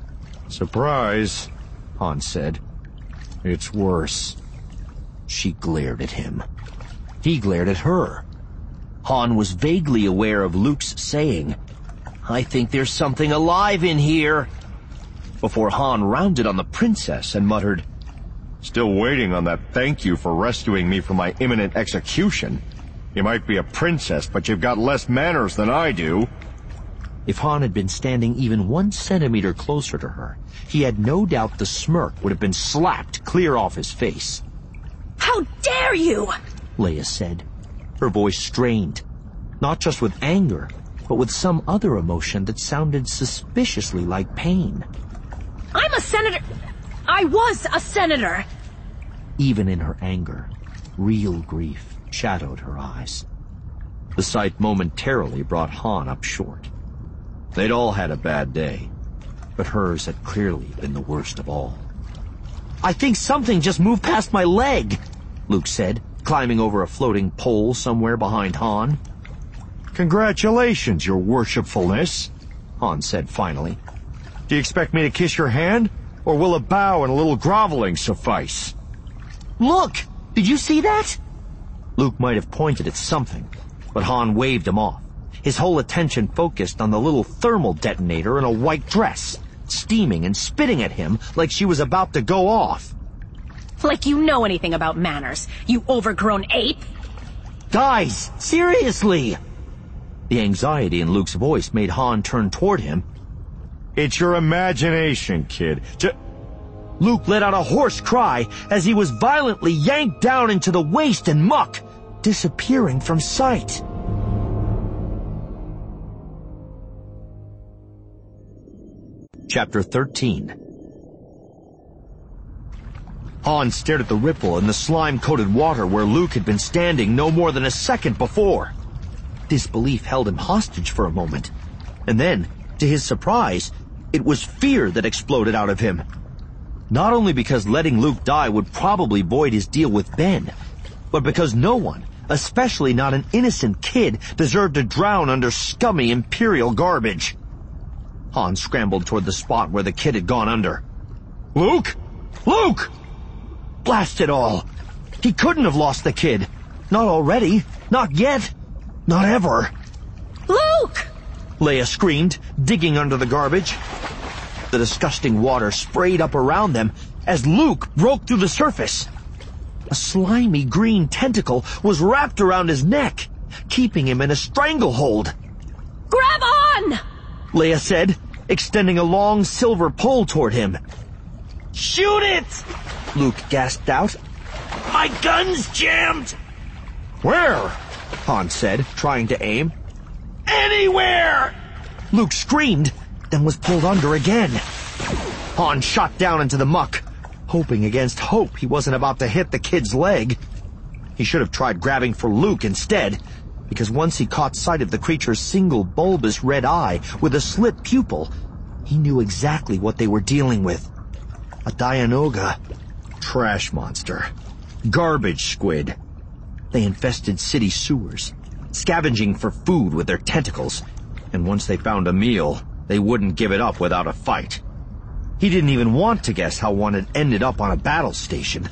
Surprise, Han said. It's worse. She glared at him. He glared at her. Han was vaguely aware of Luke's saying, "I think there's something alive in here," before Han rounded on the Princess and muttered, "Still waiting on that thank you for rescuing me from my imminent execution. You might be a princess, but you've got less manners than I do." If Han had been standing even 1 centimeter closer to her, he had no doubt the smirk would have been slapped clear off his face. How dare you! Leia said, her voice strained, not just with anger, but with some other emotion that sounded suspiciously like pain. I'm a senator! I was a senator! Even in her anger, real grief shadowed her eyes. The sight momentarily brought Han up short. They'd all had a bad day, but hers had clearly been the worst of all. "I think something just moved past my leg," Luke said, climbing over a floating pole somewhere behind Han. "Congratulations, your worshipfulness," Han said finally. "Do you expect me to kiss your hand, or will a bow and a little groveling suffice?" "Look! Did you see that?" Luke might have pointed at something, but Han waved him off, his whole attention focused on the little thermal detonator in a white dress, steaming and spitting at him like she was about to go off. Like you know anything about manners, you overgrown ape! "Guys, seriously!" The anxiety in Luke's voice made Han turn toward him. "It's your imagination, kid. Luke let out a hoarse cry as he was violently yanked down into the waste and muck, disappearing from sight. Chapter 13. Han stared at the ripple in the slime-coated water where Luke had been standing no more than a second before. Disbelief held him hostage for a moment. And then, to his surprise, it was fear that exploded out of him. Not only because letting Luke die would probably void his deal with Ben, but because no one, especially not an innocent kid, deserved to drown under scummy Imperial garbage. Han scrambled toward the spot where the kid had gone under. Luke! Luke! Blast it all! He couldn't have lost the kid. Not already. Not yet. Not ever. Luke! Leia screamed, digging under the garbage. The disgusting water sprayed up around them as Luke broke through the surface. A slimy green tentacle was wrapped around his neck, keeping him in a stranglehold. Grab on! Leia said, extending a long silver pole toward him. Shoot it! Luke gasped out. My gun's jammed! Where? Han said, trying to aim. Anywhere! Luke screamed, then was pulled under again. Han shot down into the muck, hoping against hope he wasn't about to hit the kid's leg. He should have tried grabbing for Luke instead, because once he caught sight of the creature's single bulbous red eye with a slit pupil, he knew exactly what they were dealing with. A Dianoga. Trash monster. Garbage squid. They infested city sewers, scavenging for food with their tentacles, and once they found a meal, they wouldn't give it up without a fight. He didn't even want to guess how one had ended up on a battle station.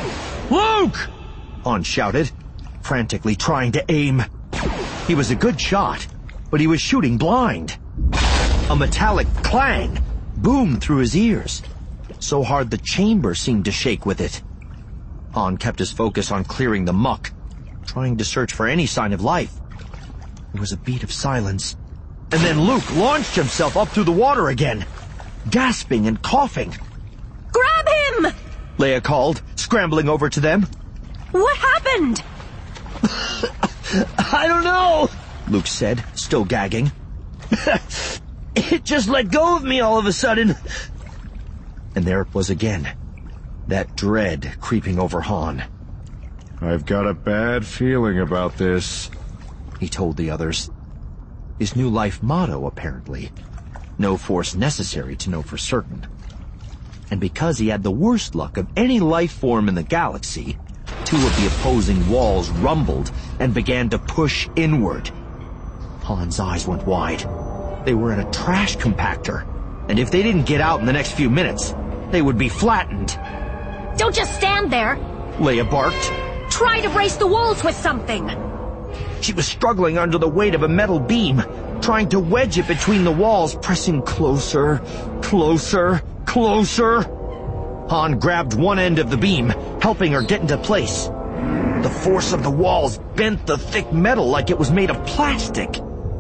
Luke! Han shouted, frantically trying to aim. He was a good shot, but he was shooting blind. A metallic clang boomed through his ears, so hard the chamber seemed to shake with it. Han kept his focus on clearing the muck, trying to search for any sign of life. There was a beat of silence, and then Luke launched himself up through the water again, gasping and coughing. Grab him! Leia called, scrambling over to them. What happened? I don't know, Luke said, still gagging. It just let go of me all of a sudden. And there it was again, that dread creeping over Han. I've got a bad feeling about this, he told the others. His new life motto, apparently. No force necessary to know for certain. And because he had the worst luck of any life form in the galaxy, two of the opposing walls rumbled and began to push inward. Han's eyes went wide. They were in a trash compactor, and if they didn't get out in the next few minutes, they would be flattened. Don't just stand there. Leia barked. Try to brace the walls with something. She was struggling under the weight of a metal beam, trying to wedge it between the walls, pressing closer, closer, closer. Han grabbed one end of the beam, helping her get into place. The force of the walls bent the thick metal like it was made of plastic.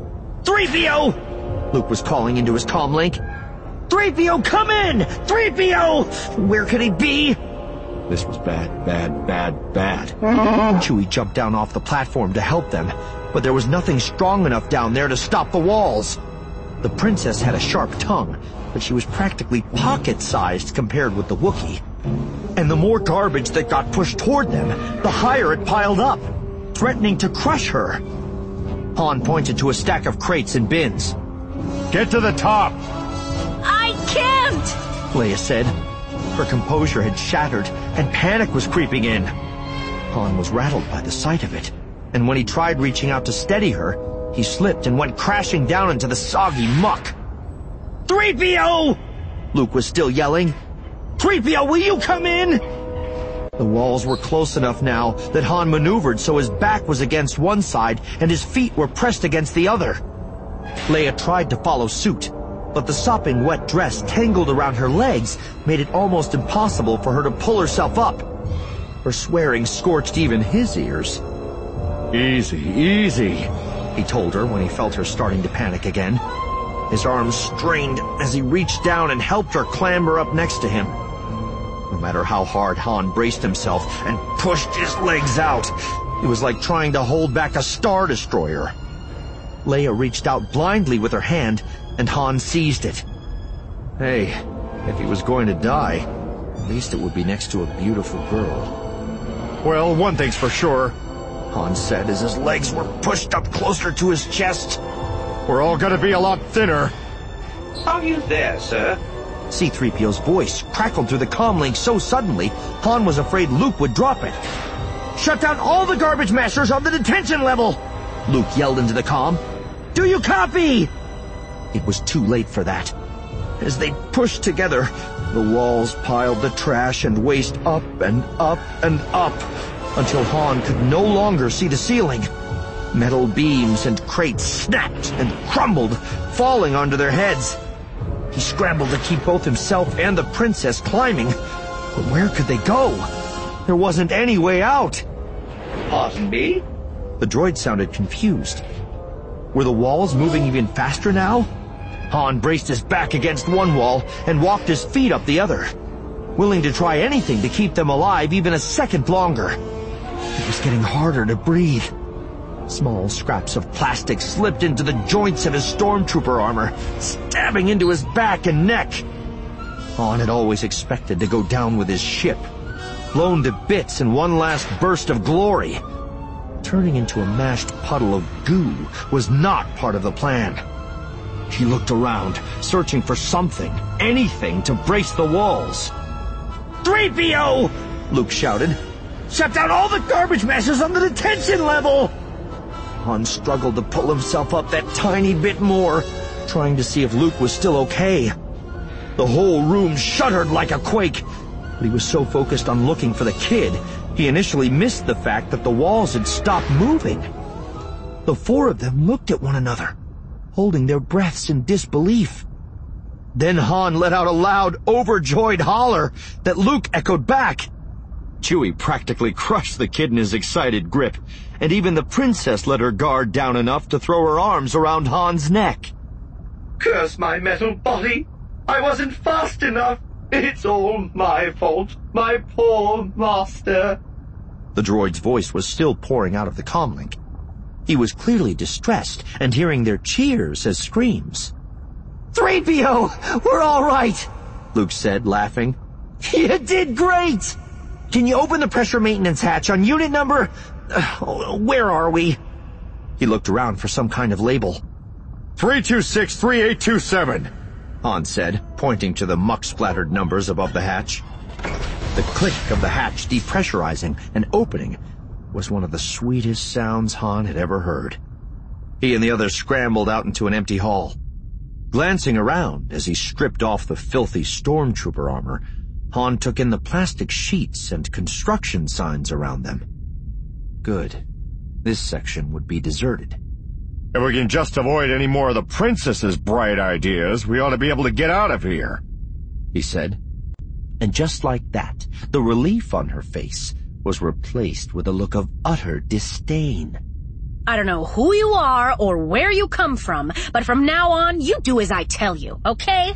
3PO! Luke was calling into his comlink. 3PO, come in! 3PO! Where could he be? This was bad, bad, bad, bad. Chewie jumped down off the platform to help them, but there was nothing strong enough down there to stop the walls. The princess had a sharp tongue, but she was practically pocket-sized compared with the Wookiee. And the more garbage that got pushed toward them, the higher it piled up, threatening to crush her. Han pointed to a stack of crates and bins. Get to the top! I can't! Leia said. Her composure had shattered, and panic was creeping in. Han was rattled by the sight of it, and when he tried reaching out to steady her, he slipped and went crashing down into the soggy muck. 3PO! Luke was still yelling. 3PO, will you come in? The walls were close enough now that Han maneuvered so his back was against one side and his feet were pressed against the other. Leia tried to follow suit, but the sopping wet dress tangled around her legs made it almost impossible for her to pull herself up. Her swearing scorched even his ears. Easy, easy, he told her when he felt her starting to panic again. His arms strained as he reached down and helped her clamber up next to him. No matter how hard Han braced himself and pushed his legs out, it was like trying to hold back a Star Destroyer. Leia reached out blindly with her hand, and Han seized it. Hey, if he was going to die, At least it would be next to a beautiful girl. Well, one thing's for sure. Han said as his legs were pushed up closer to his chest. We're all gonna be a lot thinner. Are you there, sir? C-3PO's voice crackled through the comlink so suddenly, Han was afraid Luke would drop it. "Shut down all the garbage mashers on the detention level!" Luke yelled into the comm. "Do you copy?" It was too late for that. As they pushed together, the walls piled the trash and waste up and up and up, until Han could no longer see the ceiling. Metal beams and crates snapped and crumbled, falling onto their heads. He scrambled to keep both himself and the princess climbing, but where could they go? There wasn't any way out. Pardon me? The droid sounded confused. Were the walls moving even faster now? Han braced his back against one wall and walked his feet up the other, willing to try anything to keep them alive even a second longer. It was getting harder to breathe. Small scraps of plastic slipped into the joints of his stormtrooper armor, stabbing into his back and neck. Han had always expected to go down with his ship, blown to bits in one last burst of glory. Turning into a mashed puddle of goo was not part of the plan. He looked around, searching for something, anything to brace the walls. "3PO!" Luke shouted. "Shut down all the garbage mashers on the detention level!" Han struggled to pull himself up that tiny bit more, trying to see if Luke was still okay. The whole room shuddered like a quake, but he was so focused on looking for the kid, he initially missed the fact that the walls had stopped moving. The four of them looked at one another, holding their breaths in disbelief. Then Han let out a loud, overjoyed holler that Luke echoed back. Chewie practically crushed the kid in his excited grip, and even the princess let her guard down enough to throw her arms around Han's neck. Curse my metal body! I wasn't fast enough! It's all my fault! My poor master! The droid's voice was still pouring out of the comlink. He was clearly distressed and hearing their cheers as screams. "3PO! We're all right!" Luke said, laughing. "You did great! Can you open the pressure maintenance hatch on unit number... where are we?" He looked around for some kind of label. 326-3827, Han said, pointing to the muck-splattered numbers above the hatch. The click of the hatch depressurizing and opening was one of the sweetest sounds Han had ever heard. He and the others scrambled out into an empty hall. Glancing around as he stripped off the filthy stormtrooper armor, Han took in the plastic sheets and construction signs around them. Good. This section would be deserted. If we can just avoid any more of the princess's bright ideas, we ought to be able to get out of here, he said. And just like that, the relief on her face was replaced with a look of utter disdain. I don't know who you are or where you come from, but from now on, you do as I tell you, okay?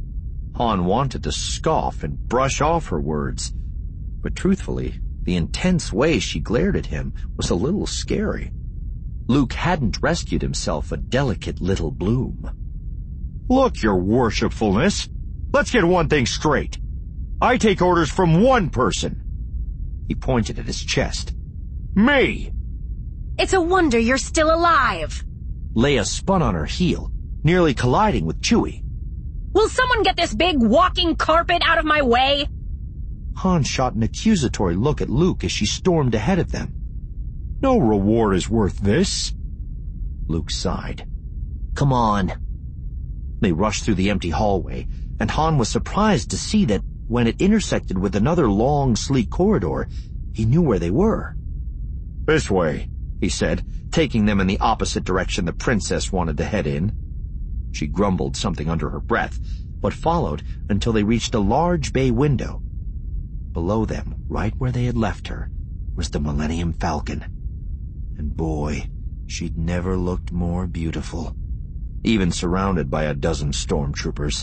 Han wanted to scoff and brush off her words, but truthfully, the intense way she glared at him was a little scary. Luke hadn't rescued himself a delicate little bloom. "Look, your worshipfulness, let's get one thing straight. I take orders from one person." He pointed at his chest. "Me!" It's a wonder you're still alive. Leia spun on her heel, nearly colliding with Chewie. Will someone get this big walking carpet out of my way? Han shot an accusatory look at Luke as she stormed ahead of them. "No reward is worth this." Luke sighed. "Come on." They rushed through the empty hallway, and Han was surprised to see that when it intersected with another long, sleek corridor, he knew where they were. "This way," he said, taking them in the opposite direction the princess wanted to head in. She grumbled something under her breath, but followed until they reached a large bay window. Below them, right where they had left her, was the Millennium Falcon. And boy, she'd never looked more beautiful, even surrounded by a dozen stormtroopers.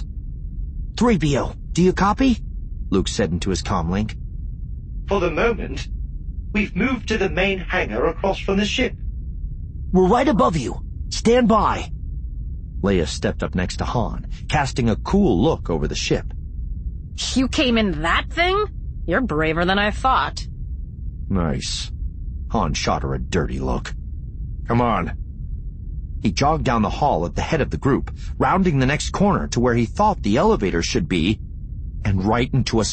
3PO, do you copy? Luke said into his comlink. For the moment, we've moved to the main hangar across from the ship. We're right above you. Stand by. Leia stepped up next to Han, casting a cool look over the ship. You came in that thing? You're braver than I thought. Nice. Han shot her a dirty look. Come on. He jogged down the hall at the head of the group, rounding the next corner to where he thought the elevator should be, and right into a